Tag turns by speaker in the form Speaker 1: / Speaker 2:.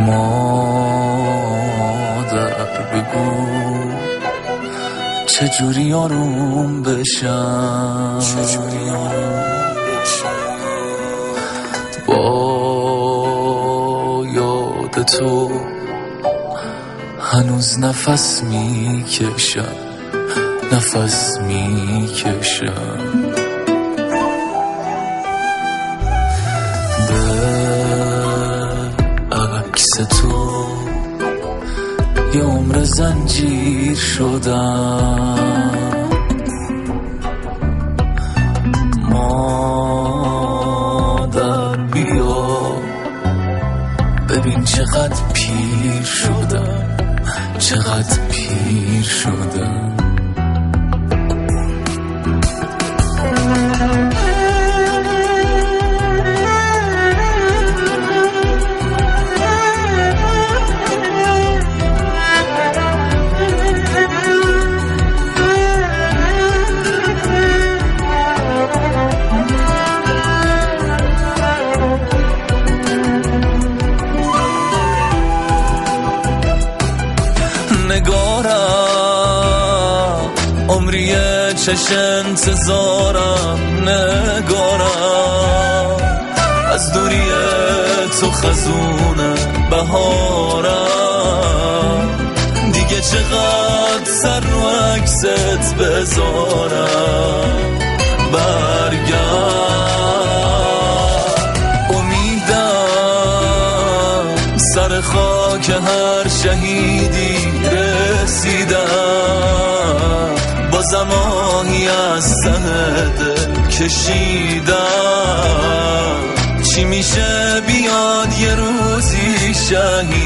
Speaker 1: مادر بگو چجوری آروم بشم، با یاد تو هنوز نفس میکشم، نفس میکشم. به عکس تو یه عمر زنجیر شدم، مادر بیا ببین چقدر پیر شدم، چقدر پیر شدم. نگارم عمری چش انتظارم، نگارم از دوری تو خزونه بهارم، دیگه چقدر سر رو عکست بذارم. برگرد امیدم سر خاک هر شهیدی رسیدم، با زمانی از ته دل کشیدم. چی میشه بیاد یه روزی شهید